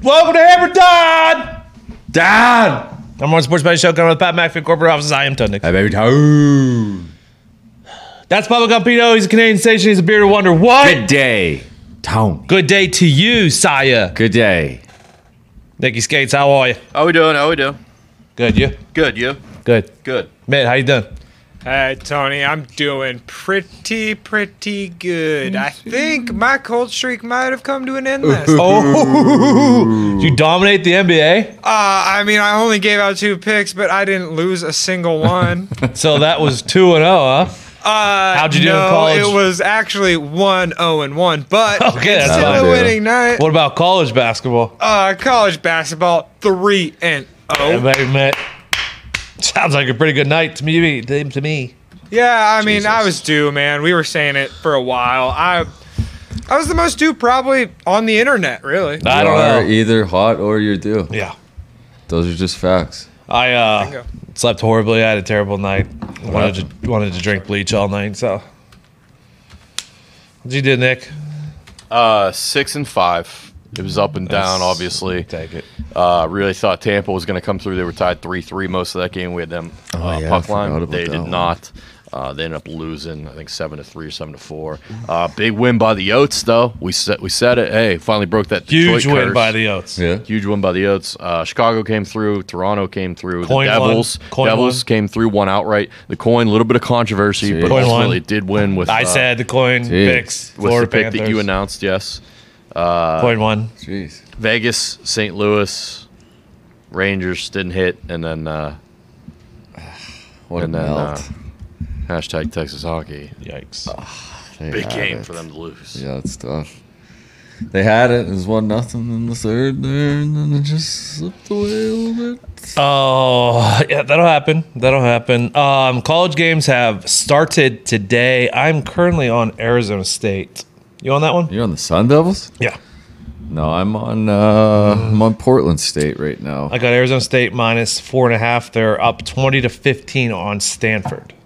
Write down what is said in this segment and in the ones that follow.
Welcome to Hammer Don! I'm on Sports Betting Show coming with Pat McAfee, corporate offices. I am Tony. Every time. That's Pablo Campino. He's a Canadian station. He's a bearded wonder. What? Good day, Tony. Good day to you, Saya. Good day. Nicky Skates, how are you? How we doing? How we doing? Good, you? Good, you? Good. Good. Mitt, how you doing? Hey, Tony, I'm doing pretty good. I think my cold streak might have come to an end last night. Oh, you dominate the NBA? I mean, I only gave out 2 picks, but I didn't lose a single one. So that was 2-0, huh? How'd you do in college? It was actually 1-0-1, but Okay, it's that's still fine. a winning night. What about college basketball? College basketball, 3-0. Yeah, baby, Mitt. Sounds like a pretty good night to me. Yeah, I mean, I was due, man. We were saying it for a while. I was the most due probably on the internet, really. I You don't are know. either hot or you're due. Yeah. Those are just facts. I Bingo. slept horribly. I had a terrible night. Wanted to drink bleach all night. So, what'd you do, Nick? 6 and 5. It was up and down, obviously. Take it. Really thought Tampa was going to come through. They were tied 3-3 most of that game. We had them yeah, I puck forgot line. about They that did one. not. They ended up losing, I think 7-3 or 7-4. Big win by the Yotes, though. We said it. Hey, finally broke that Detroit Huge win curse. by the Oats. Yeah. Huge win by the Yotes. Chicago came through. Toronto came through. Coin the won. Devils. Coin Devils won. came through. Won outright. The Coin, a little bit of controversy, Jeez. but Coin ultimately won. did win with. I said the coin picks. with Florida the pick Panthers. that you announced. Yes. Coin one. Jeez. Vegas, St. Louis, Rangers didn't hit, and then What a melt. hashtag Texas hockey. Yikes. They Big had game it. for them to lose. Yeah, it's tough. They had it. It was 1-0 in the third there, and then it just slipped away a little bit. Oh, yeah, that'll happen. That'll happen. College games have started today. I'm currently on Arizona State. You on that one? You're on the Sun Devils? Yeah. No, I'm on Portland State right now. I got Arizona State minus 4.5. They're up 20-15 on Stanford.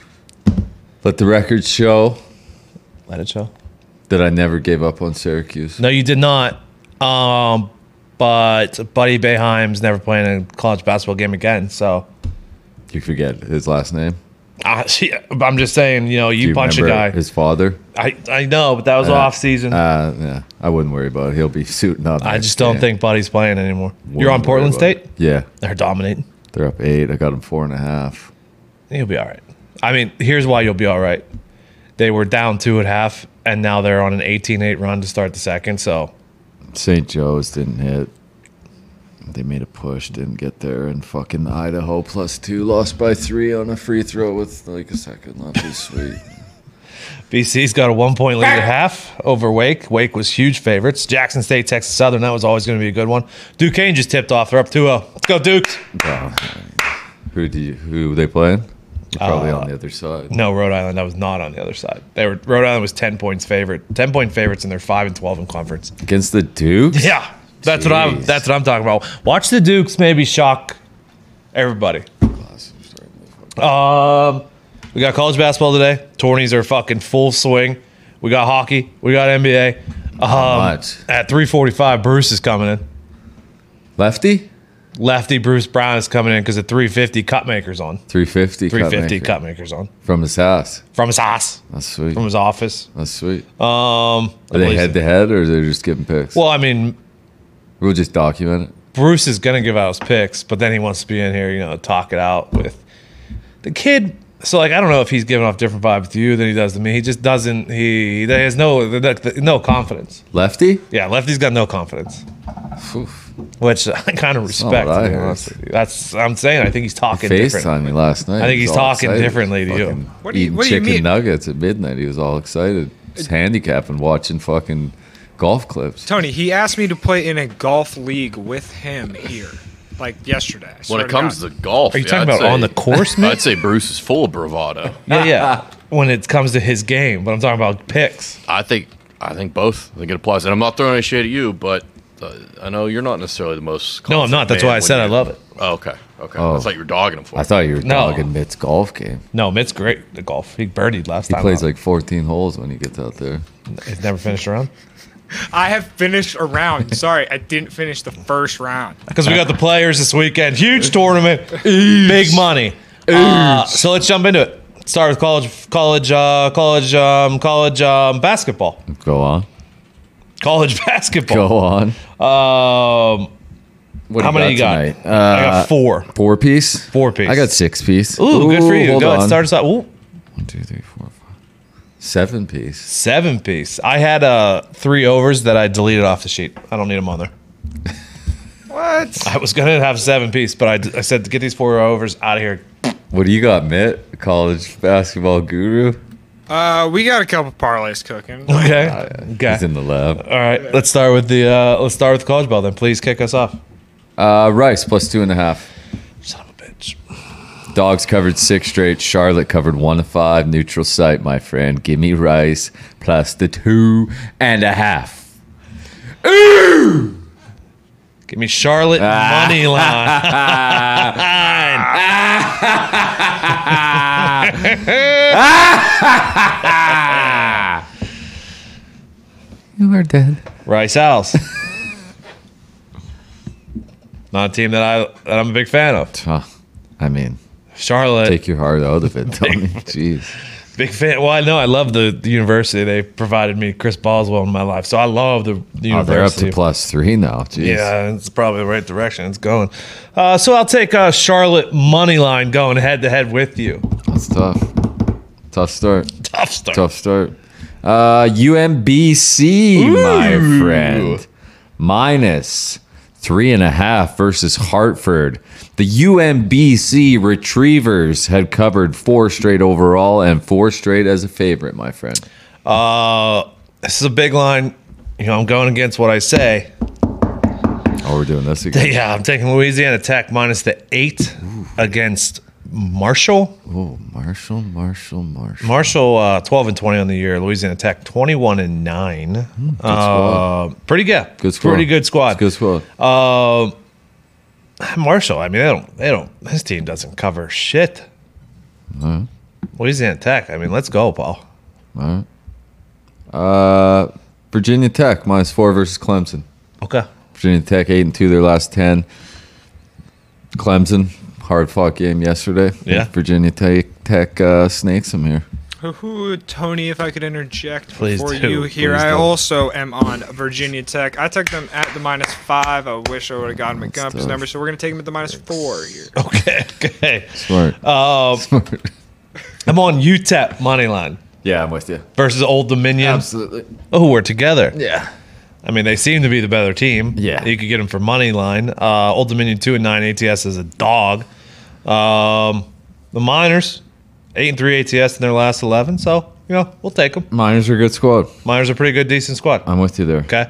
Let the record show Let it show. that I never gave up on Syracuse. No, you did not. But Buddy Boeheim's never playing a college basketball game again. So You forget his last name? I'm just saying, you Do you punch a remember guy. his father? I know, but that was off season. Yeah, I wouldn't worry about it. He'll be suiting up. I next just don't game. think Buddy's playing anymore. You're on Wouldn't worry Portland about State? it. Yeah, They're dominating. they're up 8. I got them 4.5. You'll be all right. I mean, here's why you'll be all right. They were down 2 at half, and now they're on an 18-8 run to start the second. So St. Joe's didn't hit. They made a push, didn't get there, and fucking Idaho +2 lost by 3 on a free throw with like a second left. It was sweet. BC's got a 1-point lead at half over Wake. Wake was huge favorites. Jackson State, Texas Southern, that was always going to be a good one. Duquesne just tipped off. They're up 2-0. Let's go, Dukes. Who they playing? Probably on the other side. No, Rhode Island. That was not on the other side. Rhode Island was 10 points favorite. 10-point favorites, and they're 5-12 in conference. Against the Dukes? Yeah, that's Jeez. what I'm talking about. Watch the Dukes maybe shock everybody. We got college basketball today. Tourneys are fucking full swing. We got hockey. We got NBA. much? At 3:45, Bruce is coming in. Lefty? Lefty Bruce Brown is coming in because at 3:50, Cutmaker's on. 350. 3:50, Cutmaker. Cutmaker's on. From his house. From his house. That's sweet. From his office. That's sweet. I Are they believe- head to head or are they just giving picks? Well, I mean, We'll just document it. Bruce is going to give out his picks, but then he wants to be in here, talk it out with the kid. So, I don't know if he's giving off different vibes to you than he does to me. He just doesn't. He has no confidence. Lefty? Yeah, Lefty's got no confidence, Oof. which I kind of respect. what I To be heard. honest with you. I'm saying. I think he's talking different. FaceTime me last night. I think He he's was all talking excited. differently to you. Fucking What do you eating mean? chicken nuggets at midnight. He was all excited. Just handicapping, watching fucking golf clips. Tony, he asked me to play in a golf league with him here, yesterday. I When swear it comes God. to golf, Are you talking about on the course, man? I'd say Bruce is full of bravado. Yeah. When it comes to his game, but I'm talking about picks. I think both. I think it applies. And I'm not throwing any shade at you, but I know you're not necessarily the most. No, I'm not. That's confident why I man said I when love it. Oh, okay. Oh. I thought you were dogging him for I it. thought you were No. dogging Mitt's golf game. No, Mitt's great at golf. He birdied last He time. plays out. like 14 holes when he gets out there. He's never finished around. I have finished a round. Sorry, I didn't finish the first round. Because we got the players this weekend. Huge tournament. Big money. So let's jump into it. Start with college basketball. Go on. College basketball. Go on. What How many you got? tonight? I got 4. 4-piece? 4-piece. I got 6-piece. Ooh, good for you. Hold Go ahead. on. Start us out. Ooh. 1, 2, 3, 4, 5. 7-piece. 7-piece. I had 3 overs that I deleted off the sheet. I don't need them on there. What? I was going to have 7-piece, but I said to get these 4 overs out of here. What do you got, Mitt? College basketball guru? We got a couple parlays cooking. Okay. Okay. He's in the lab. All right. Let's start with the college ball then. Please kick us off. Rice plus 2.5. Son of a bitch. Dogs covered 6 straight. Charlotte covered 1-5. Neutral site, my friend. Give me Rice plus the 2.5. Give me Charlotte money line. You are dead. Rice House. Not a team that I'm a big fan of. I mean, Charlotte. take your heart out of it, Tony. Jeez. Big fan. Well, I know I love the university. They provided me Chris Boswell in my life, so I love the university. Oh, they're up to +3 now. Jeez. Yeah, it's probably the right direction it's going. So I'll take Charlotte money line going head to head with you. That's tough. Tough start. Tough start. Tough start. UMBC, my friend. Minus 3.5 versus Hartford. The UMBC Retrievers had covered 4 straight overall and 4 straight as a favorite, my friend. This is a big line. You know, I'm going against what I say. Oh, we're doing this again. Yeah, I'm taking Louisiana Tech minus the 8 against Marshall. Oh, Marshall. Marshall 12 and 20 on the year. Louisiana Tech 21 and 9. squad. Pretty good. Good squad. Pretty good squad. It's good squad. Marshall, I mean, they don't. His team doesn't cover shit. No. Louisiana Tech. I mean, let's go, Paul. All right. Virginia Tech -4 versus Clemson. Okay. Virginia Tech 8-2 their last 10. Clemson, hard fought game yesterday. Yeah. Virginia Tech snakes them here. Tony, if I could interject Please before do. you here, Please I do. also am on Virginia Tech. I took them at the -5. I wish I would have gotten That's McGump's tough. number, so we're going to take them at the -4 here. Okay. Smart. Smart. I'm on UTEP money line Yeah, I'm with you. versus Old Dominion. Absolutely. Oh, we're together. Yeah. I mean, they seem to be the better team. Yeah. You could get them for money line. Old Dominion 2 and 9 ATS is a dog. The Miners 8 and 3 ATS in their last 11. So we'll take them. Miners are a good squad. Miners are a pretty good, decent squad. I'm with you there. Okay.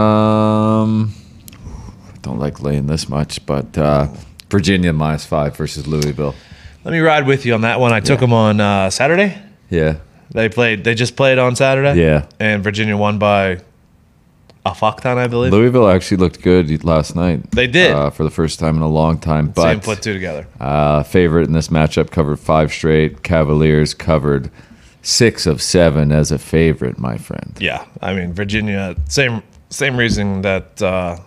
Don't like laying this much, but Virginia -5 versus Louisville. Let me ride with you on that one. I took them on Saturday. Yeah. They just played on Saturday. Yeah. And Virginia won by a fuck ton, I believe. Louisville actually looked good last night. They did. For the first time in a long time. Same But put two together. favorite in this matchup covered 5 straight. Cavaliers covered 6 of 7 as a favorite, my friend. Yeah, I mean Virginia. Same reason that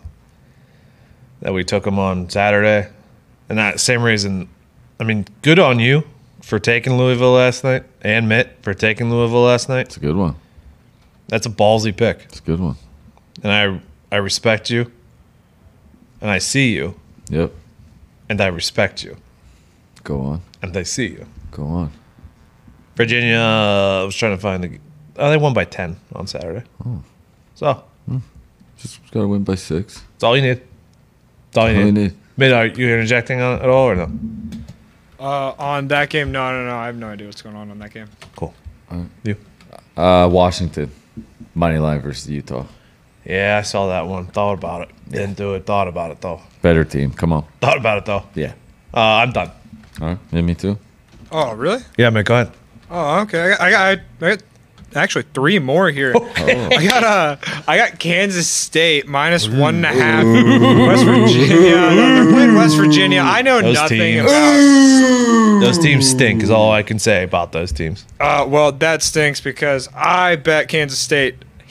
we took them on Saturday, and that same reason. I mean, good on you for taking Louisville last night, and Mitt for taking Louisville last night. It's a good one. That's a ballsy pick, It's a good one. and I respect you, and I see you, Yep. and I respect you, Go on. and I see you. Go on. Virginia, I was trying to find they won by 10 on Saturday. So Just got to win by 6. that's all you need. That's all you All you need. need. Mitt, are you interjecting on it at all or no? On that game, no. I have no idea what's going on that game. Cool. Alright. You? Washington. Moneyline versus Utah. Yeah, I saw that one. Thought about it. Didn't do it. Thought about it though. Better team. Come on. Thought about it though. Yeah. I'm done. All right. Yeah, me too. Oh, really? Yeah, Mitt, go ahead. Oh, okay. I got actually 3 more here. I got Kansas State -1.5. West Virginia. They're playing West Virginia. I know Those nothing teams. about. Those teams stink. Is all I can say about those teams. Well, that stinks because I bet Kansas State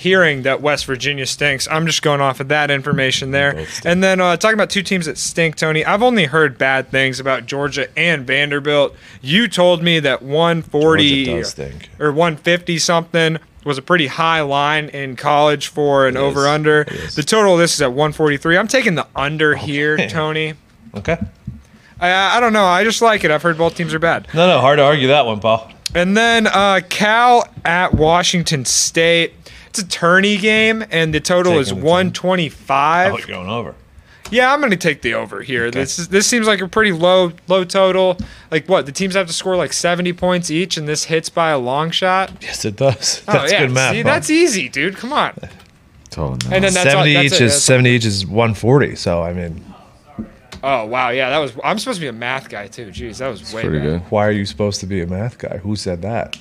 hearing that West Virginia stinks. I'm just going off of that information there. And then talking about two teams that stink, Tony, I've only heard bad things about Georgia and Vanderbilt. You told me that 140 Georgia does stink. or 150 something was a pretty high line in college for an over-under. The total of this is at 143. I'm taking the under here, man. Tony. Okay. I don't know. I just like it. I've heard both teams are bad. No, hard to argue that one, Paul. And then Cal at Washington State. It's a tourney game, and the total is Taking the 125. Oh, you're going over. Yeah, I'm going to take the over here. This seems like a pretty low total. Like what? The teams have to score like 70 points each, and this hits by a long shot. Yes, it does. That's good math. See, Paul. that's easy, dude. Come on. Totally not. And then that's 70 all, each that's it. is 70 each is 140. So I mean, Oh wow, yeah, that was. I'm supposed to be a math guy too. Jeez, that was way Pretty bad. good. why are you supposed to be a math guy? Who said that?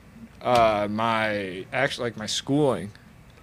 My schooling.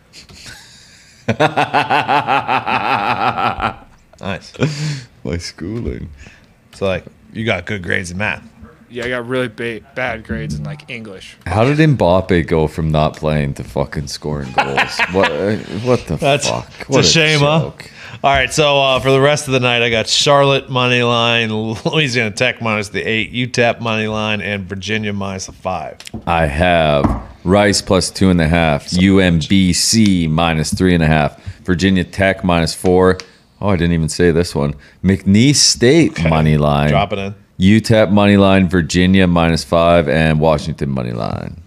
Nice. My schooling. So like, you got good grades in math. Yeah, I got really bad grades in like English. How did Mbappe go from not playing to fucking scoring goals? What the fuck? It's What a shame, joke. huh? All right, so for the rest of the night, I got Charlotte money line, Louisiana Tech minus the 8, UTEP money line, and Virginia minus the 5. I have Rice plus 2.5, UMBC minus 3.5, Virginia Tech minus 4. Oh, I didn't even say this one. McNeese State money line. Drop it in. UTEP money line, Virginia minus 5, and Washington money line.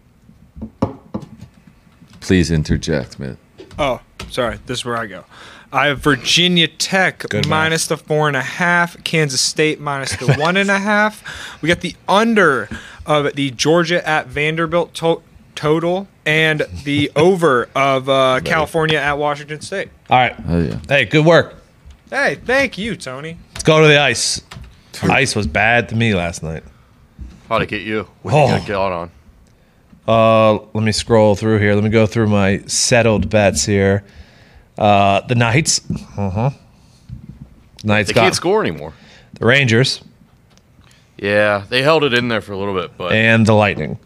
Please interject, man. Oh, sorry. This is where I go. I have Virginia Tech Good minus the 4.5, Kansas State minus the 1.5. We got the under of the Georgia at Vanderbilt total and the over of California at Washington State. All right. Oh, yeah. Hey, good work. Hey, thank you, Tony. Let's go to the ice. Ice was bad to me last night. How'd it get you? What Oh. you gonna get on? Let me scroll through here. Let me go through my settled bets here. The Knights. Knights They got can't score anymore. the Rangers Yeah, they held it in there for a little bit, but and the Lightning.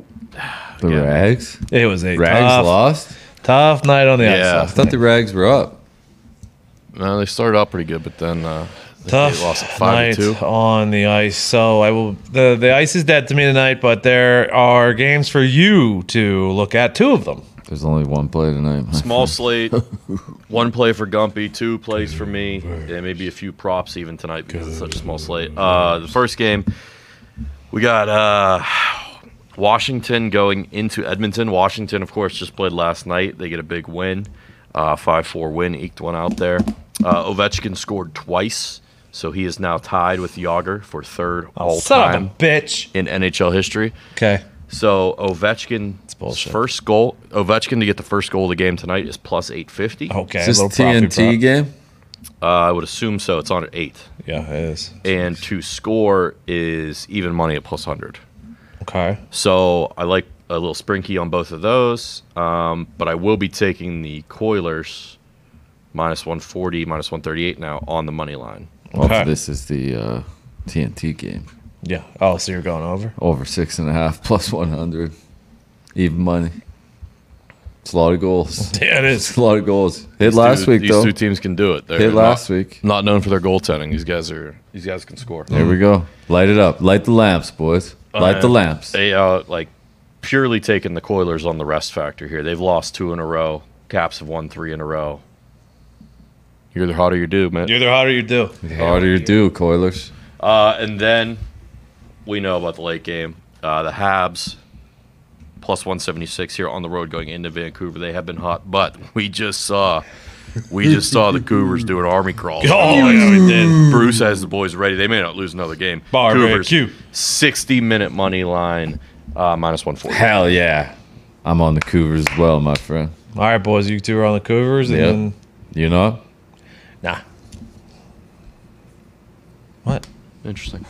The Yeah. Rags? It was a Rags lost? tough night on the ice. Yeah. I last thought night. the Rags were up. no, they started out pretty good, but then Tough they lost at night 5-2. on the ice. So I will. The ice is dead to me tonight, but there are games for you to look at. 2 of them. There's only one play tonight. Small slate, 1 play for Gumpy, 2 plays for me, and maybe a few props even tonight because it's such a small slate. The first game, we got Washington going into Edmonton. Washington, of course, just played last night. They get a big win, 5-4 win, eked one out there. Ovechkin scored twice, so he is now tied with Yager for 3rd Son of all-time a bitch. in NHL history. Okay. So Ovechkin's bullshit. first goal, Ovechkin to get the first goal of the game tonight is plus 850. Okay. Is this little profit TNT prop. game? I would assume so. It's on at 8. Yeah, it is. And to score is even money at plus 100. Okay. So I like a little sprinky on both of those. But I will be taking the Coilers minus 140, minus 138 now on the money line. Well, Okay. this is the TNT game. Yeah. Oh, so you're going over? Over 6.5 plus 100. Even money. It's a lot of goals. Yeah, it It's is. a lot of goals. Hit last week These though. 2 teams can do it. They're Hit last week. Not known for their goaltending. These guys can score. There we go. Light it up. Light the lamps, boys. Light the lamps. They purely taking the Coilers on the rest factor here. They've lost 2 in a row. Caps have won 3 in a row. You're the hotter you do, man. You're the hotter you do. Harder you do, Coilers. And then we know about the late game. The Habs plus 176 here on the road going into Vancouver. They have been hot, but we just saw the Cougars do an army crawl. Oh, yeah, we did. Bruce has the boys ready. They may not lose another game. Barbecue. 60-minute money line minus 140. Hell yeah. I'm on the Cougars as well, my friend. All right, boys. You 2 are on the Cougars, and Yep. then You know? nah. What? Interesting.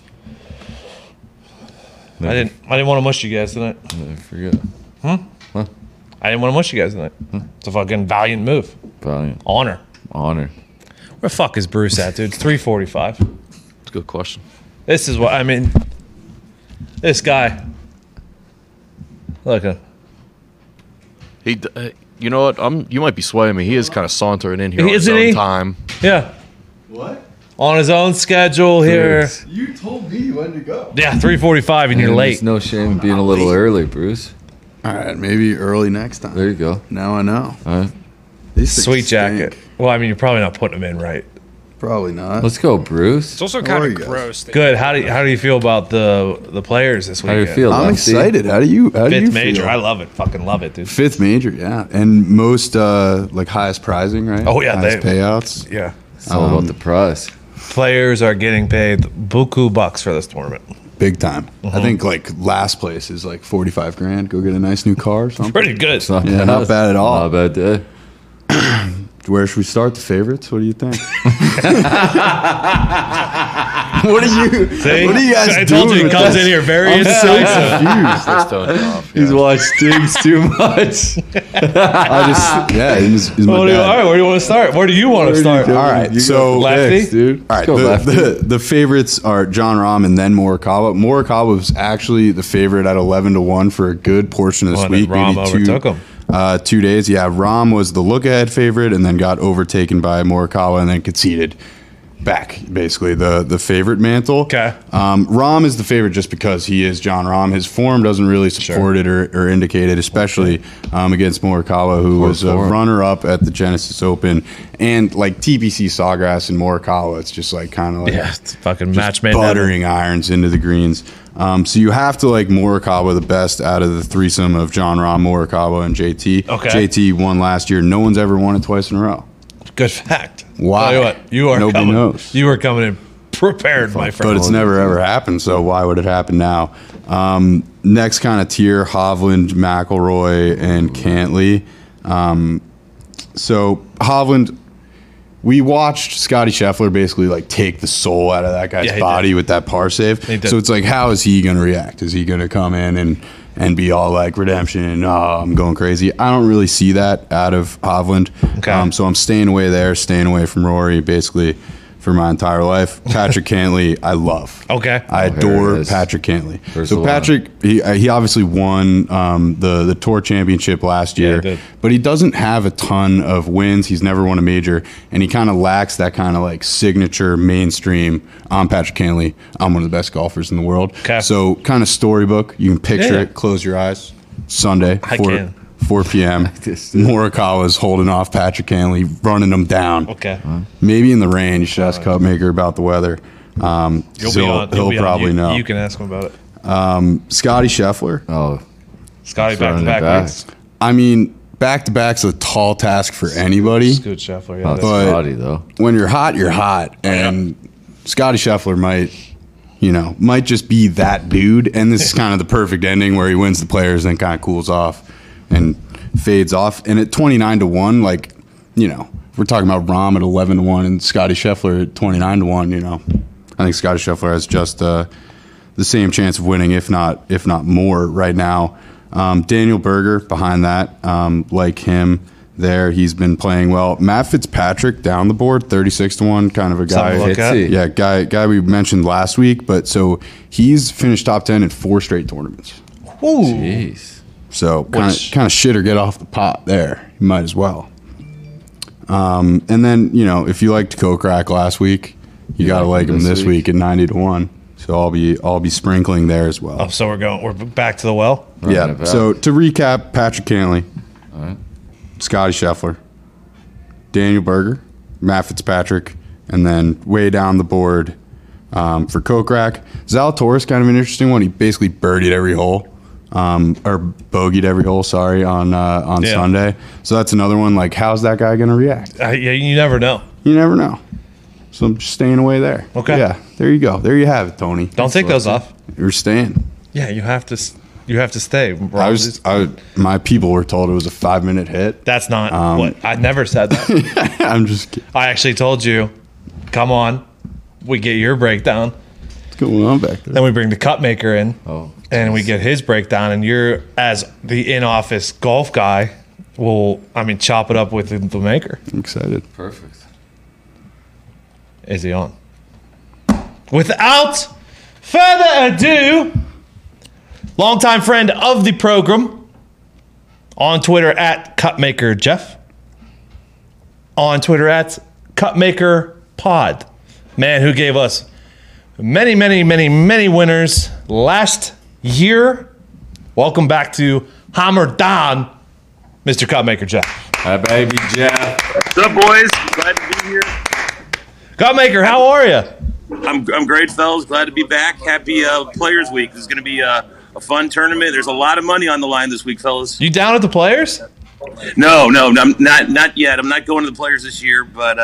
I didn't want to mush you guys tonight. I forget. I didn't want to mush you guys tonight. It's a fucking valiant move. Valiant. Honor. Honor. Where the fuck is Bruce at, dude? It's 3:45. It's a good question. This is what I mean. This guy. Look, You know what? You might be swaying me. He is kind of sauntering in here on his Isn't own he? time. Yeah. What? On his own schedule here. Bruce. You told me when to go. Yeah, 3:45 and you're Man, late. There's no shame in being a little early, Bruce. All right, maybe early next time. There you go. Now I know. All right. These things Sweet jacket. stink. Well, I mean, you're probably not putting them in right. Probably not. Let's go, Bruce. It's also How kind are of you guys? gross. Good. How do you feel about the players this How weekend? do you feel? I'm Lefty? excited. How do you Fifth major. feel? I love it. Fucking love it, dude. Fifth major, yeah, and most like highest prizing, right? Oh, yeah, highest they- payouts. Yeah. It's all about the prize. Players are getting paid buku bucks for this tournament. Big time. I think like last place is like 45 grand. Go get a nice new car or something. Pretty good. It's not Yeah, bad. not bad at all. Not a bad day. Where should we start? The favorites? What do you think? What are you? See? What are you guys I doing? told you he with comes this? in here very I'm so incisive. confused. That's Tony off. He's watched Stiggs too much. I just he's my All dad. right, where do you want to start? Where do you want to start? All right, so Lefty? Picks, dude. All right, Let's go, Lefty. the favorites are John Rahm and then Morikawa. Morikawa was actually the favorite at 11-1 for a good portion of this Oh, and then week. Rahm maybe overtook him. 2 days. Yeah, Rahm was the look-ahead favorite and then got overtaken by Morikawa and then conceded back, basically, the favorite mantle. Okay. Rahm is the favorite just because he is John Rahm. His form doesn't really support it or indicate it, especially against Morikawa, who was a form. runner-up at the Genesis Open. And like TPC Sawgrass and Morikawa, it's just like kind of like Yeah, it's fucking just match made in heaven. buttering irons into the greens. So you have to like Morikawa the best out of the threesome of John Rahm, Morikawa, and JT. Okay. JT won last year. No one's ever won it twice in a row. Good fact. Why? Tell you what, you are Nobody coming. knows. You are coming in prepared, my friend. But it's never ever happened, so why would it happen now? Next kind of tier, Hovland, McIlroy, and Cantley. So Hovland, we watched Scotty Scheffler basically like take the soul out of that guy's Yeah, he body did. with that par save. He did. So it's like, how is he going to react? Is he going to come in and be all like redemption and I'm going crazy? I don't really see that out of Hovland. Okay. So I'm staying away there, staying away from Rory, basically for my entire life. Patrick Cantley, I love. Okay. I there adore it is. Patrick Cantley. There's So a lot. Patrick, he obviously won the Tour Championship last Yeah, he year, did. but he doesn't have a ton of wins. He's never won a major, and he kind of lacks that kind of like signature mainstream. I'm Patrick Cantley. I'm one of the best golfers in the world. Okay. So kind of storybook. You can picture Yeah. it. Close your eyes. Sunday, I 4, can. 4 p.m. this, dude. Morikawa's holding off Patrick Cantley, running him down. Okay. Maybe in the rain. You should ask Cupmaker about the weather. You'll be on. He'll be on. probably know. You can ask him about it. Scotty Scheffler. Oh, Scotty back to running it back back. weeks. I mean, back to back's a tall task for anybody. Scoot Scheffler. Yeah, not that's- But- Scotty though. When you're hot, you're hot, and Scotty Scheffler might just be that dude. And this is kind of the perfect ending where he wins the Players, then kind of cools off and fades off. And at 29-1, like we're talking about Rahm at 11-1 and Scotty Scheffler at 29-1. I think Scotty Scheffler has just the same chance of winning, if not more, right now. Daniel Berger behind that, like him there, he's been playing well. Matt Fitzpatrick down the board, 36-1, kind of a Something to guy. look at. Fitzy. Yeah, guy we mentioned last week, but so he's finished top 10 in 4 straight tournaments. Ooh. Jeez. So Which- kind of shit or get off the pot there. You might as well. And then if you liked Kokrak last week, you gotta like him this week at 90-1. So I'll be sprinkling there as well. Oh, so we're back to the well. Running Yeah. it back. So to recap, Patrick Cantley, Scotty Scheffler, Daniel Berger, Matt Fitzpatrick, and then way down the board for Kokrak, Zalatoris, kind of an interesting one. He basically birdied every hole, or bogeyed every hole. Sorry, on Yeah. Sunday. So that's another one. Like, how's that guy going to react? Yeah, you never know. You never know. So I'm just staying away there. Okay. Yeah. There you go. There you have it, Tony. Don't take those off. You're staying. Yeah, you have to. You have to stay. My people were told it was a 5-minute hit. That's not what I never said that. I'm just kidding. I actually told you, come on, we get your breakdown. What's going on back there? Then we bring the cup maker in, and we get his breakdown. And you're, as the in-office golf guy, will chop it up with the maker. I'm excited. Perfect. Is he on? Without further ado, longtime friend of the program, On Twitter at CutmakerJeff. On Twitter at CutmakerPod. Man who gave us many, many, many, many winners last year. Welcome back to Hammer Down, Mr. Cutmaker Jeff. Hi, baby Jeff. What's up, boys? Glad to be here. Cutmaker, how are you? I'm great, fellas. Glad to be back. Happy Players Week. This is going to be a fun tournament. There's a lot of money on the line this week, fellas. You down with the players? No, I'm not yet. I'm not going to the Players this year, but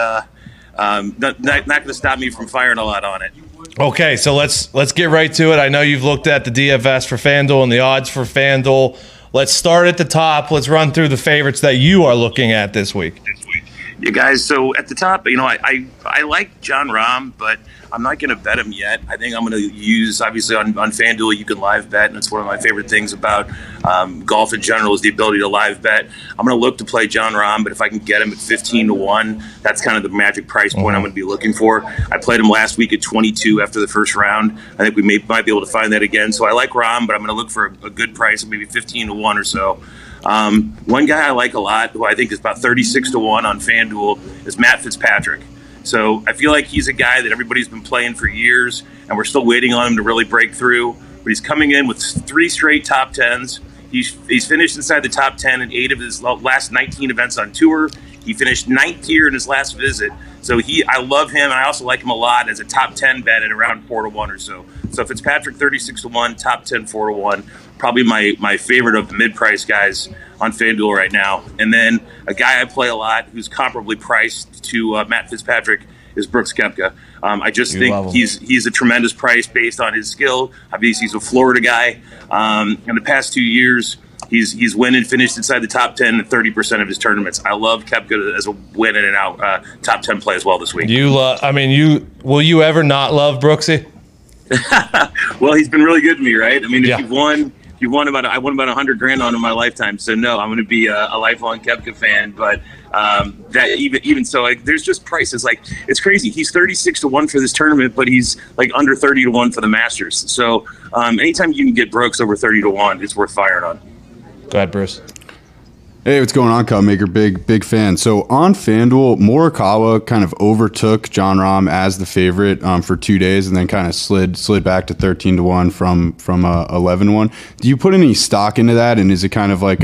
not going to stop me from firing a lot on it. Okay, so let's get right to it. I know you've looked at the DFS for FanDuel and the odds for FanDuel. Let's start at the top. Let's run through the favorites that you are looking at this week. You guys, so at the top, I like John Rahm, but I'm not going to bet him yet. I think I'm going to use, obviously, on FanDuel, you can live bet, and it's one of my favorite things about golf in general is the ability to live bet. I'm going to look to play John Rahm, but if I can get him at 15-1, that's kind of the magic price point I'm going to be looking for. I played him last week at 22 after the first round. I think we might be able to find that again. So I like Rahm, but I'm going to look for a good price, maybe 15-1 or so. One guy I like a lot, who I think is about 36-1 on FanDuel, is Matt Fitzpatrick. So I feel like he's a guy that everybody's been playing for years, and we're still waiting on him to really break through. But he's coming in with 3 straight top 10s. He's finished inside the top 10 in 8 of his last 19 events on tour. He finished 9th here in his last visit. So I love him, and I also like him a lot as a top 10 bet at around 4-1 or so. So Fitzpatrick 36-1, top 10 4-1. Probably my favorite of the mid-price guys on FanDuel right now. And then a guy I play a lot who's comparably priced to Matt Fitzpatrick is Brooks Koepka. I just think he's a tremendous price based on his skill. Obviously, he's a Florida guy. In the past 2 years, he's win and finished inside the top 10 in 30% of his tournaments. I love Koepka as a win in and out top 10 play as well this week. Will you ever not love Brooksy? Well, he's been really good to me, right? I mean, if I won about $100,000 on him in my lifetime. So no, I'm going to be a lifelong Koepka fan. But that even so, like, there's just prices. Like, it's crazy. He's 36-1 for this tournament, but he's like under 30-1 for the Masters. So anytime you can get Brooks over 30-1, it's worth firing on. Go ahead, Bruce. Hey, what's going on, Cutmaker? Big fan. So on FanDuel, Morikawa kind of overtook John Rahm as the favorite for 2 days, and then kind of slid back to 13-1 from 11-1. Do you put any stock into that? And is it kind of like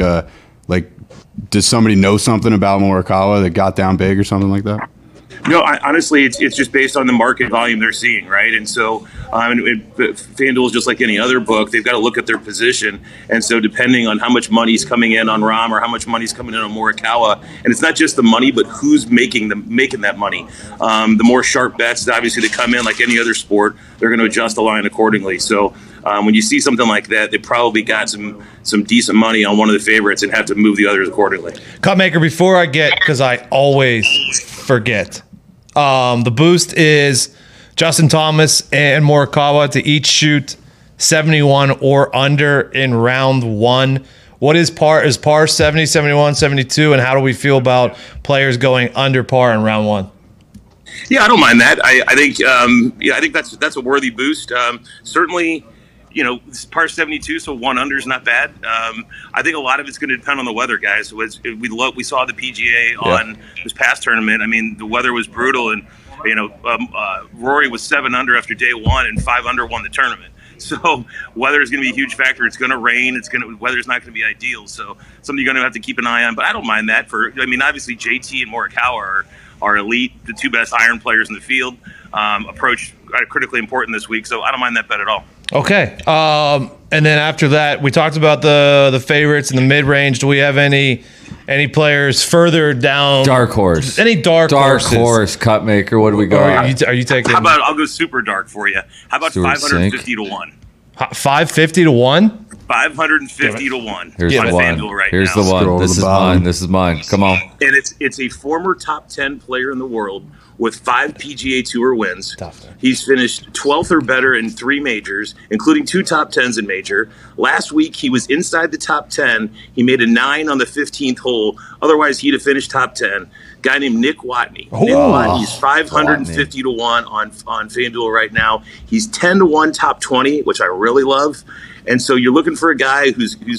does somebody know something about Morikawa that got down big or something like that? No, honestly, it's just based on the market volume they're seeing, right? And so FanDuel is just like any other book. They've got to look at their position. And so depending on how much money's coming in on Rahm or how much money's coming in on Morikawa, and it's not just the money, but who's making that money. The more sharp bets, obviously, that come in like any other sport, they're going to adjust the line accordingly. So when you see something like that, they probably got some decent money on one of the favorites and have to move the others accordingly. Cutmaker, before I get, because I always forget, the boost is Justin Thomas and Morikawa to each shoot 71 or under in round 1. What is par? Is par 70, 71, 72? And how do we feel about players going under par in round 1? Yeah, I don't mind that. I think that's a worthy boost. Certainly, it's par 72, so 1 under is not bad. I think a lot of it's going to depend on the weather, guys. We saw the PGA on this past tournament. I mean, the weather was brutal, and Rory was 7 under after day 1, and 5 under won the tournament. So weather is going to be a huge factor. It's going to rain. Weather's not going to be ideal. So something you're going to have to keep an eye on. But I don't mind that. Obviously JT and Morikawa are elite, the 2 best iron players in the field. Approach critically important this week. So I don't mind that bet at all. Okay. And then after that, we talked about the favorites in the mid-range. Do we have any players further down? Dark horse. Any dark horses? Horse, Cutmaker. What do we got? Are you taking? How about I'll go super dark for you? How about 550-1? 550-1? 550-1. Here's the one. Here's the one. This is mine. This is mine. Come on. And it's a former top 10 player in the world with 5 PGA Tour wins. He's finished 12th or better in 3 majors, including 2 top 10s in major. Last week, he was inside the top 10. He made a 9 on the 15th hole. Otherwise, he'd have finished top 10. Guy named Nick Watney. Nick Watney's 550-1 on FanDuel right now. He's 10-1 top 20, which I really love. And so you're looking for a guy who's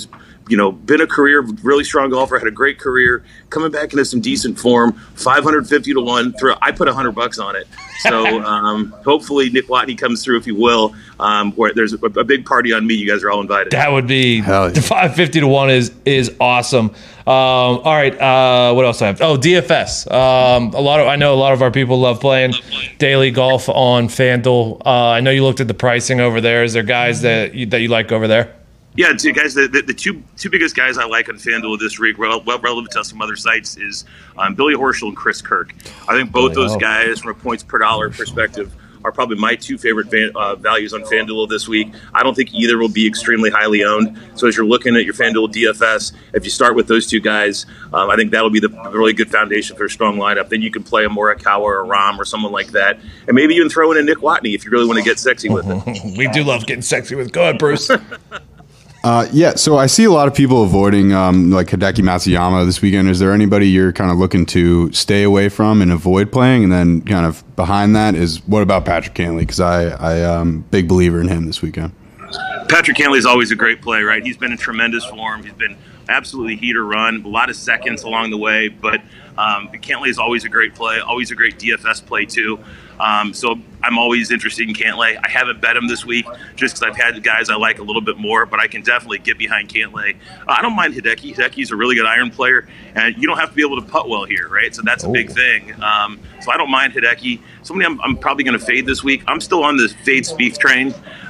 been a career really strong golfer, had a great career, coming back into some decent form. 550 to 1. I put $100 on it. So hopefully Nick Watney comes through, if you will. Where there's a big party on me. You guys are all invited. That would be Hell yeah. 550 to 1 is awesome. All right, what else I have? Oh, DFS. I know a lot of our people love playing daily golf on FanDuel. I know you looked at the pricing over there. Is there guys that you like over there? Yeah, guys, the two biggest guys I like on FanDuel this week, relative to some other sites, is Billy Horschel and Chris Kirk. I think both those guys, from a points per dollar perspective, are probably my two favorite values on FanDuel this week. I don't think either will be extremely highly owned. So as you're looking at your FanDuel DFS, if you start with those two guys, I think that'll be the really good foundation for a strong lineup. Then you can play a Morikawa or a Rahm or someone like that. And maybe even throw in a Nick Watney if you really want to get sexy with it. We do love getting sexy with. Go ahead, Bruce. So I see a lot of people avoiding like Hideki Matsuyama this weekend. Is there anybody you're kind of looking to stay away from and avoid playing? And then kind of behind that is, what about Patrick Cantlay? Because I'm big believer in him this weekend. Patrick Cantlay is always a great play, right? He's been in tremendous form. He's been absolutely heat or run, a lot of seconds along the way. But Cantlay is always a great play, always a great DFS play too. So I'm always interested in Cantlay. I haven't bet him this week just because I've had the guys I like a little bit more, but I can definitely get behind Cantlay. I don't mind Hideki. Hideki's a really good iron player, and you don't have to be able to putt well here, right? So that's a big thing. So I don't mind Hideki. Somebody I'm probably going to fade this week. I'm still on the fade Spieth train.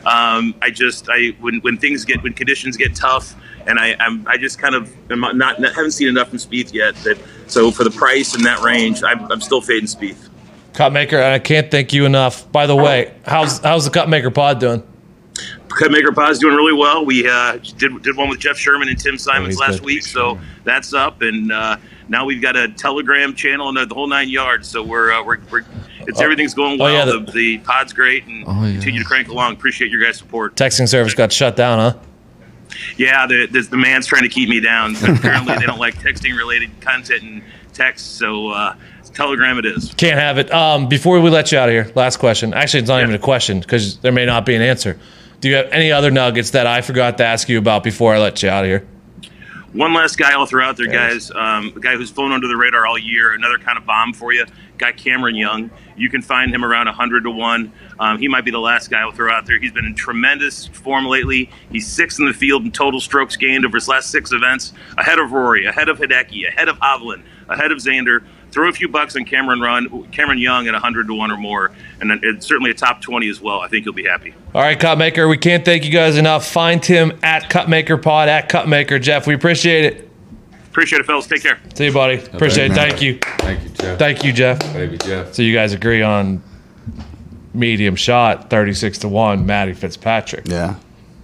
When conditions get tough, and I just kind of haven't seen enough from Spieth yet. So for the price in that range, I'm still fading Spieth. Cupmaker, I can't thank you enough. By the way, how's the Cupmaker pod doing? Cupmaker pod's doing really well. We did one with Jeff Sherman and Tim Simons last week, so that's up. And now we've got a Telegram channel and the whole 9 yards. So everything's going well. Yeah, the pod's great, and continue to crank along. Appreciate your guys' support. Texting service got shut down, huh? Yeah, the man's trying to keep me down. But apparently, they don't like texting related content and text. So. Telegram it is. Can't have it. Before we let you out of here, last question. Actually, it's not even a question because there may not be an answer. Do you have any other nuggets that I forgot to ask you about before I let you out of here? One last guy I'll throw out there, guys. A guy who's flown under the radar all year. Another kind of bomb for you. Guy Cameron Young. You can find him around 100 to 1. He might be the last guy I'll throw out there. He's been in tremendous form lately. He's 6th in the field in total strokes gained over his last 6 events. Ahead of Rory, ahead of Hideki, ahead of Hovland, ahead of Xander. Throw a few bucks on Cameron Young at 100 to 1 or more, and it's certainly a top 20 as well. I think you'll be happy. All right, Cupmaker, we can't thank you guys enough. Find him at Cupmaker Pod, at Cupmaker. Jeff, we appreciate it. Appreciate it, fellas. Take care. See you, buddy. Appreciate it. Thank you. Thank you, Jeff. Thank you, Jeff. Baby Jeff. So you guys agree on medium shot, 36 to 1, Matty Fitzpatrick. Yeah.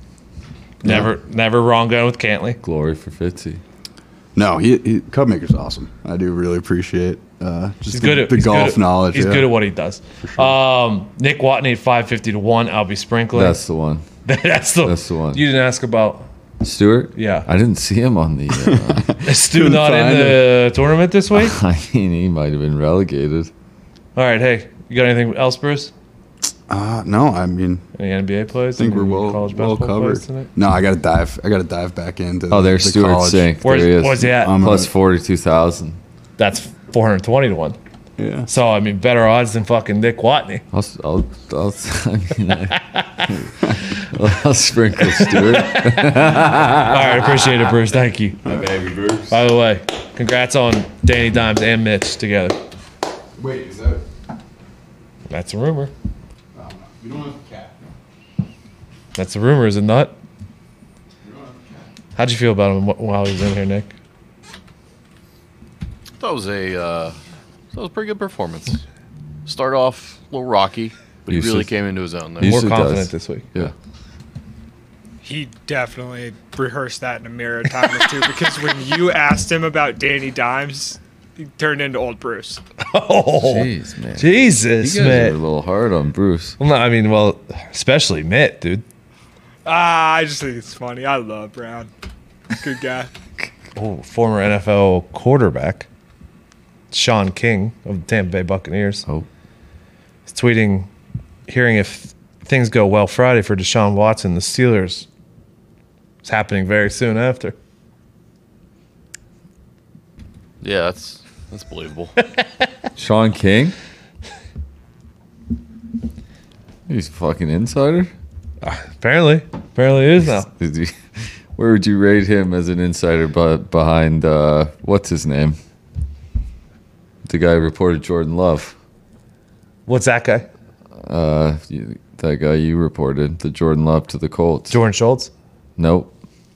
Never wrong going with Cantlay. Glory for Fitzy. No, Cupmaker's awesome. I do really appreciate just the golf knowledge. He's good at what he does. Sure. Nick Watney at 550 to 1. I'll be sprinkling. That's the one. That's the one. You didn't ask about Stewart? Yeah. I didn't see him on the... Is Stu not in the tournament this week? I mean, he might have been relegated. All right, hey, you got anything else, Bruce? No, I mean... Any NBA plays? I think we're well covered. No, I got to dive back into there's Stewart Sink. Where's he at? Plus 42,000. That's 420 to 1. Yeah. So, I mean, better odds than fucking Nick Watney. I'll sprinkle Stewart. All right, appreciate it, Bruce. Thank you. My baby Bruce. By the way, congrats on Danny Dimes and Mitch together. Wait, is that... That's a rumor. You don't have a cat. That's a rumor, is it not? How'd you feel about him while he was in here, Nick? That was a pretty good performance. Start off a little rocky, but he really came into his own there. More confident this week. Yeah. He definitely rehearsed that in a mirror a time or two because when you asked him about Danny Dimes, he turned into old Bruce. Oh, jeez, man. Jesus, you guys Mitt. are a little hard on Bruce. Well, no, I mean, especially Mitt, dude. I just think it's funny. I love Brown. Good guy. Oh, former NFL quarterback, Sean King of the Tampa Bay Buccaneers. Oh. He's tweeting, hearing if things go well Friday for Deshaun Watson, the Steelers. It's happening very soon after. Yeah, that's believable. Sean King? He's a fucking insider? Apparently it is now. Where would you rate him as an insider behind, what's his name? The guy who reported Jordan Love. What's that guy? That guy you reported, the Jordan Love to the Colts. Jordan Schultz? Nope.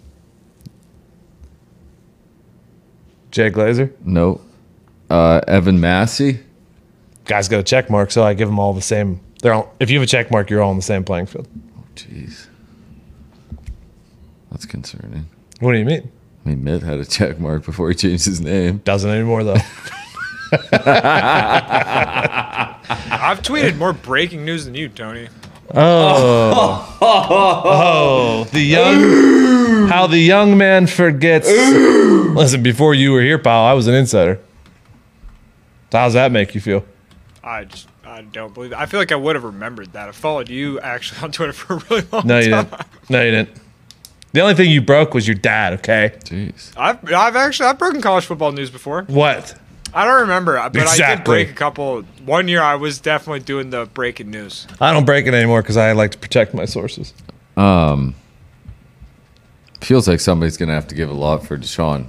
Jay Glazer? Nope. Evan Massey? Guy's got a check mark, so I give them all the same. If you have a check mark, you're all on the same playing field. Jeez. That's concerning. What do you mean? I mean, Mitt had a check mark before he changed his name. Doesn't anymore, though. I've tweeted more breaking news than you, Tony. Oh, how the young man forgets. Listen, before you were here, pal, I was an insider. So how's that make you feel? I don't believe it. I feel like I would have remembered that. I followed you actually on Twitter for a really long No, you time. didn't. No, you didn't. The only thing you broke was your dad, okay? Jeez. I've broken college football news before. What? I don't remember, but I did Exactly. break a couple. One year I was definitely doing the breaking news. I don't break it anymore because I like to protect my sources. Feels like somebody's going to have to give a lot for Deshaun.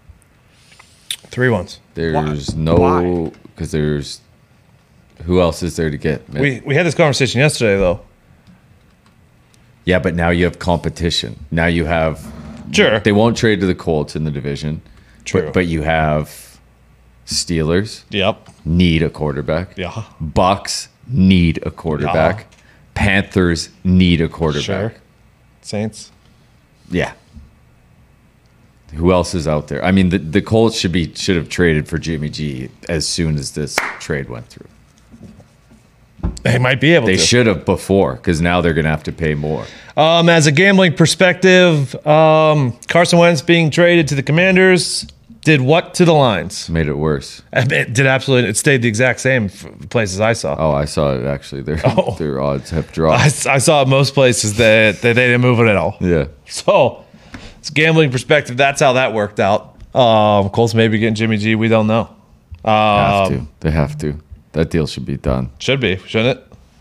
3 ones. There's Why? no... Because there's... Who else is there to get? Mitt? We had this conversation yesterday, though. Yeah, but now you have competition. Now you have... Sure. They won't trade to the Colts in the division. True. But you have Steelers Yep. need a quarterback. Yeah. Bucks need a quarterback. Yeah. Panthers need a quarterback. Sure. Saints. Yeah. Who else is out there? I mean, the Colts should have traded for Jimmy G as soon as this trade went through. They might be able They to. should have before, because now they're going to have to pay more. As a gambling perspective, Carson Wentz being traded to the Commanders did what to the lines? Made it worse. It did absolutely. It stayed the exact same for the places I saw. Oh, I saw it actually. Their odds have I dropped. saw at most places that they didn't move it at all. Yeah. So, it's a gambling perspective. That's how that worked out. Colts maybe getting Jimmy G. We don't know. Have to. They have to. That deal should be done. Should be, shouldn't it?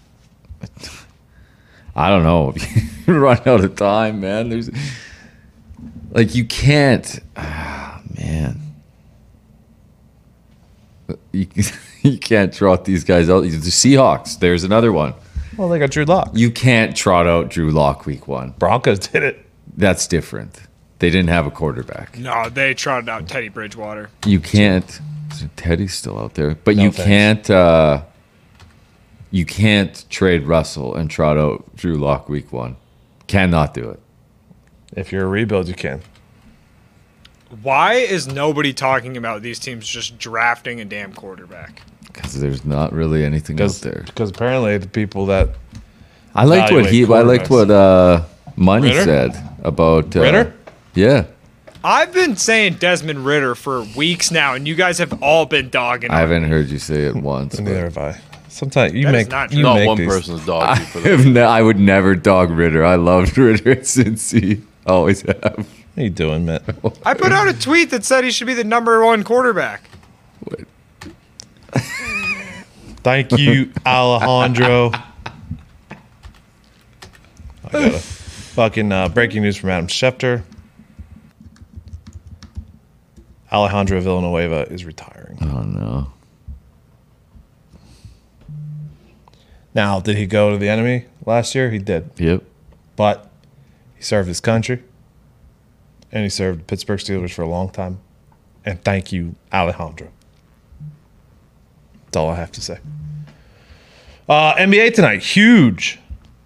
I don't know. You run out of time, man. There's like you can't. Man. You can't trot these guys out. The Seahawks. There's another one. Well, they got Drew Lock. You can't trot out Drew Lock week 1. Broncos did it. That's different. They didn't have a quarterback. No, they trotted out Teddy Bridgewater. You can't. Teddy's still out there, but No you thanks. can't. You can't trade Russell and trot out Drew Lock week 1. Cannot do it. If you're a rebuild, you can. Why is nobody talking about these teams just drafting a damn quarterback? Because there's not really anything out there. Because apparently the people that I liked what evaluate Money Ritter? said about Ritter? Yeah, I've been saying Desmond Ritter for weeks now, and you guys have all been dogging I on haven't heard you say it once. neither have I. Sometimes you That is make not you true. Not make one these. person's dog you for that. I would never dog Ritter. I loved Ritter at Cincy. Always have. What are you doing, Matt? I put out a tweet that said he should be the #1 quarterback. Thank you, Alejandro. I got a fucking breaking news from Adam Schefter. Alejandro Villanueva is retiring. Oh no. Now, did he go to the enemy last year? He did. Yep. But he served his country. And he served the Pittsburgh Steelers for a long time. And thank you, Alejandro. That's all I have to say. NBA tonight. Huge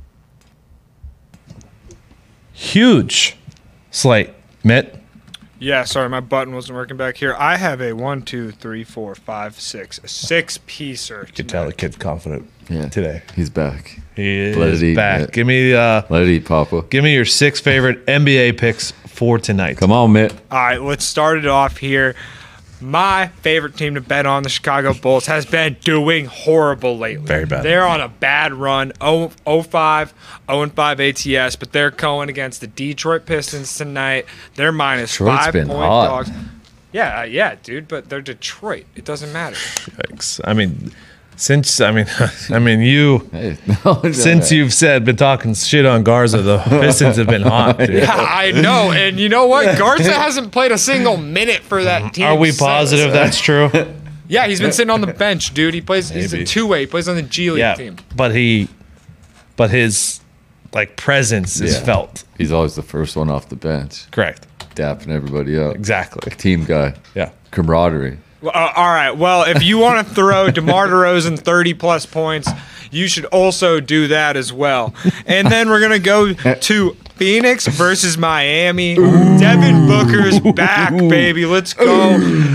slate. Mitt. Yeah, sorry, my button wasn't working back here. I have a 1, 2, 3, 4, 5, 6, a 6-piecer. You can tell the kid's confident Yeah. today. He's back. He Let is it eat, back. Mitt. Give me Let it eat, Papa. your 6 favorite NBA picks for tonight. Come on, Mitt. All right, let's start it off here. My favorite team to bet on, the Chicago Bulls, has been doing horrible lately. Very bad. They're on a bad run, 0-5 ATS, but they're going against the Detroit Pistons tonight. They're minus Detroit's 5 been point hot. dogs. Yeah, dude. But they're Detroit. It doesn't matter. Yikes. I mean, you Hey, no, since you've been talking shit on Garza, the Pistons have been hot. Dude. Yeah, I know. And you know what? Garza hasn't played a single minute for that team. Are we since. positive that's true? Yeah, he's been sitting on the bench, dude. He's a Maybe. two-way. He plays on the G League Yeah, team. but his like presence is Yeah. felt. He's always the first one off the bench, Correct. dapping everybody up. Exactly. Team guy, Yeah. camaraderie. Well, all right. Well, if you want to throw DeMar DeRozan 30-plus points, you should also do that as well. And then we're going to go to Phoenix versus Miami. Devin Booker's back, baby. Let's go.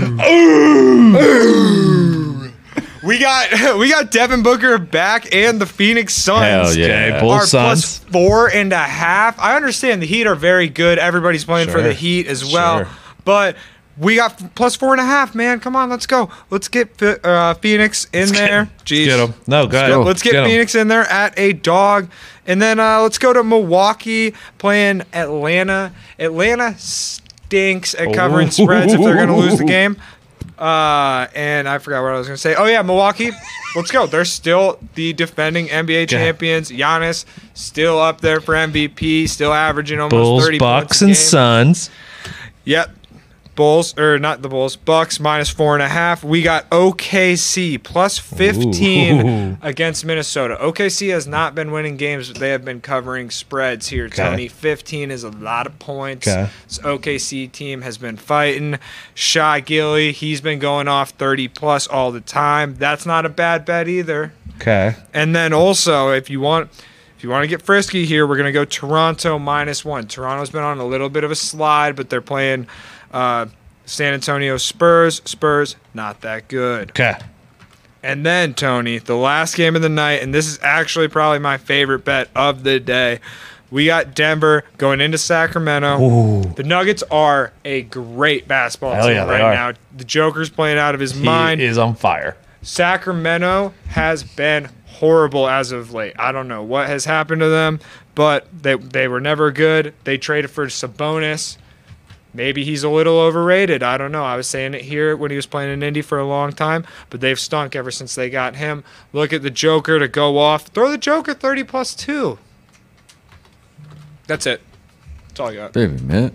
We got Devin Booker back and the Phoenix Suns. Hell yeah. Okay, both Are Suns. plus 4.5. I understand the Heat are very good. Everybody's playing for Sure. the Heat as well. Sure. But we got plus 4.5, man. Come on, let's go. Let's get Phoenix in there. Jeez. Get him. No, go ahead. Let's get 'em. Phoenix in there at a dog. And then let's go to Milwaukee playing Atlanta. Atlanta stinks at covering spreads if they're going to lose the game. And I forgot what I was going to say. Oh, yeah, Milwaukee. Let's go. They're still the defending NBA champions. Giannis still up there for MVP, still averaging almost Bulls, 30 Bucks, points a and game. Suns. Yep. Bulls, or not the Bulls, Bucks minus 4.5. We got OKC plus 15 Ooh. against Minnesota. OKC has not been winning games. They have been covering spreads here, Tony. 15 is a lot of points. Okay. This OKC team has been fighting. Shy Gilly, he's been going off 30 plus all the time. That's not a bad bet either. Okay. And then also, if you want to get frisky here, we're going to go Toronto -1. Toronto's been on a little bit of a slide, but they're playing San Antonio Spurs. Spurs, not that good. Okay. And then, Tony, the last game of the night, and this is actually probably my favorite bet of the day. We got Denver going into Sacramento. Ooh. The Nuggets are a great basketball Hell team yeah, they right are. now. The Joker's playing out of his He mind. is on fire. Sacramento has been horrible as of late. I don't know what has happened to them, but they were never good. They traded for Sabonis. Maybe he's a little overrated. I don't know. I was saying it here when he was playing in Indy for a long time, but they've stunk ever since they got him. Look at the Joker to go off. Throw the Joker 30 plus 2. That's it. That's all I got. Baby, man.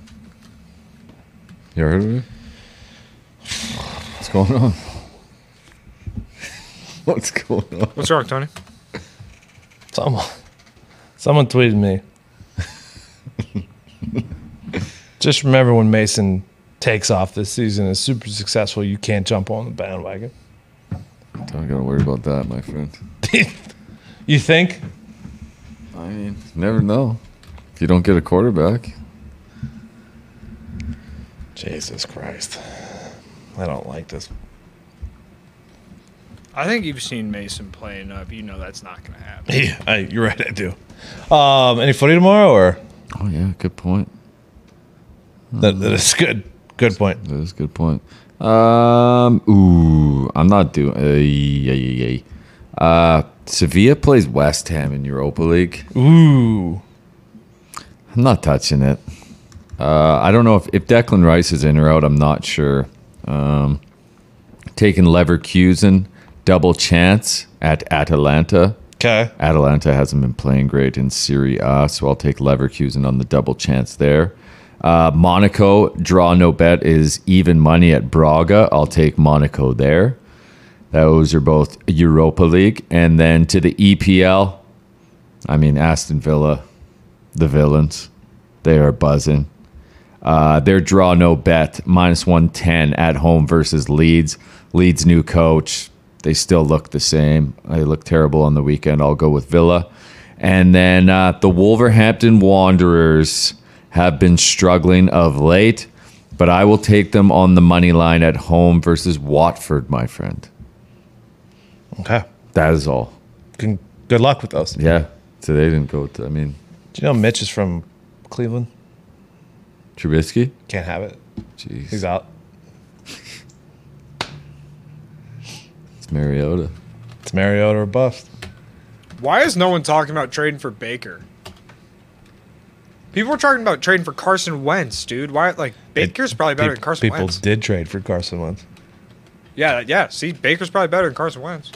You heard of me? What's going on? What's going on? What's wrong, Tony? Someone tweeted me. Just remember when Mason takes off this season is super successful, you can't jump on the bandwagon. Don't gotta worry about that, my friend. You think? I mean, never know. If you don't get a quarterback. Jesus Christ. I don't like this. I think you've seen Mason play enough. You know that's not going to happen. Yeah, you're right, I do. Any footy tomorrow or? Oh, yeah, good point. That is good. Good point. That is a good point. I'm not doing. Sevilla plays West Ham in Europa League. Ooh. I'm not touching it. I don't know if Declan Rice is in or out. I'm not sure. Taking Leverkusen, double chance at Atalanta. Okay. Atalanta hasn't been playing great in Serie A, so I'll take Leverkusen on the double chance there. Monaco, draw no bet is even money at Braga. I'll take Monaco there. Those are both Europa League. And then to the EPL, I mean, Aston Villa, the villains, they are buzzing. Their draw no bet, -110 at home versus Leeds. Leeds' new coach, they still look the same. They look terrible on the weekend. I'll go with Villa. And then the Wolverhampton Wanderers have been struggling of late, but I will take them on the money line at home versus Watford, my friend. Okay. That is all. Good luck with those. Yeah. So they didn't go to, I mean, Do you know Mitch is from Cleveland? Trubisky? Can't have it. Jeez. He's out. It's Mariota. It's Mariota or bust. Why is no one talking about trading for Baker? People were talking about trading for Carson Wentz, dude. Why? Like Baker's probably better than Carson People Wentz. did trade for Carson Wentz. Yeah. See, Baker's probably better than Carson Wentz.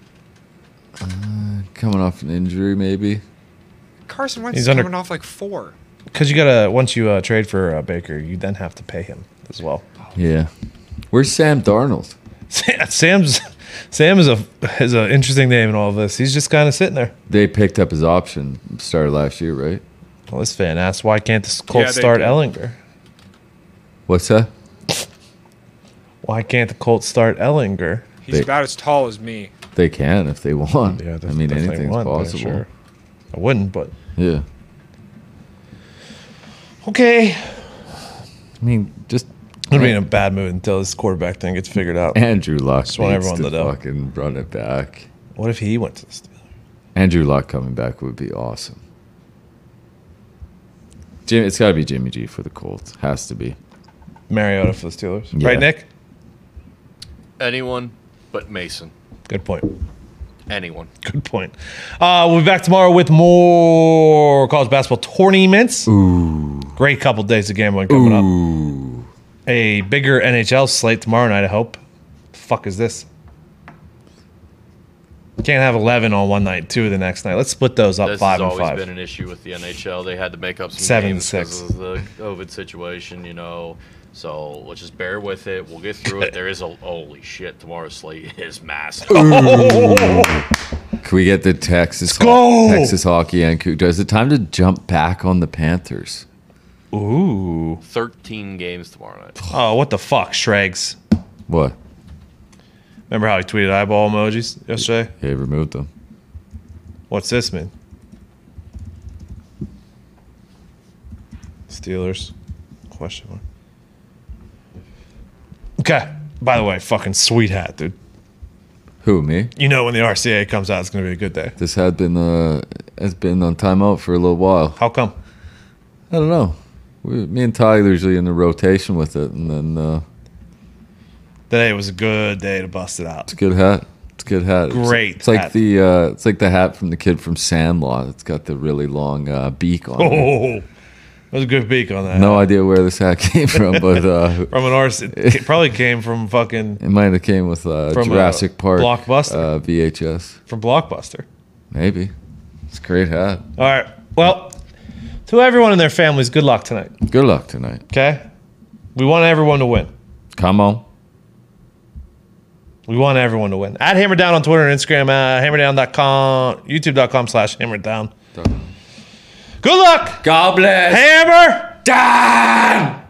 Coming off an injury, maybe. Carson Wentz He's is under- coming off like 4. Because you gotta once you trade for Baker, you then have to pay him as well. Yeah. Where's Sam Darnold? Sam is an interesting name in all of this. He's just kind of sitting there. They picked up his option started last year, right? Well, this fan asked, why can't the Colts they start did. Ellinger? What's that? Why can't the Colts start Ellinger? He's They- about as tall as me. They can if they want. Yeah, I mean, if they anything's want, yeah, possible. sure. I wouldn't, but Yeah. okay. I mean, just I'm gonna be in a bad mood until this quarterback thing gets figured out. Andrew Luck Just want needs everyone to to know. fucking run it back. What if he went to the Steelers? Andrew Luck coming back would be awesome. It's got to be Jimmy G for the Colts. Has to be. Mariota for the Steelers, Yeah. right, Nick? Anyone but Mason. Good point. Anyone. Good point. We'll be back tomorrow with more college basketball tournaments. Ooh. Great couple days of gambling coming up. Ooh. A bigger NHL slate tomorrow night, I hope. The fuck is this? Can't have 11 on one night, 2 the next night. Let's split those up This 5 has and always 5. been an issue with the NHL. They had to make up some 7 and games 6. because of the COVID situation, you know. So let's just bear with it. We'll get through it. There is a holy shit. Tomorrow's slate is massive. Can we get the Texas go! Texas hockey and is it time to jump back on the Panthers? Ooh. 13 games tomorrow night. Oh, what the fuck, Shregs? What? Remember how he tweeted eyeball emojis yesterday? He removed them. What's this mean? Steelers? Question mark. Okay. By the way, fucking sweet hat, dude. Who, me? You know when the RCA comes out, it's gonna be a good day. This has been on timeout for a little while. How come? I don't know. Me and Ty are usually in the rotation with it, and then Today was a good day to bust it out. it's a good hat. It's a good hat. Great It's like hat. it's like the hat from the kid from Sandlot. It's got the really long beak on it. Oh, that was a good beak on that. No idea where this hat came from, but From an RCA. It probably came from fucking it might have came with From, Jurassic Park Blockbuster. VHS. from Blockbuster. Maybe. It's a great hat. All right. Well, to everyone and their families, good luck tonight. Good luck tonight. Okay? We want everyone to win. Come on. We want everyone to win. At Hammerdown on Twitter and Instagram, hammerdown.com, youtube.com/hammerdown. Good luck. God bless. Hammer Dan!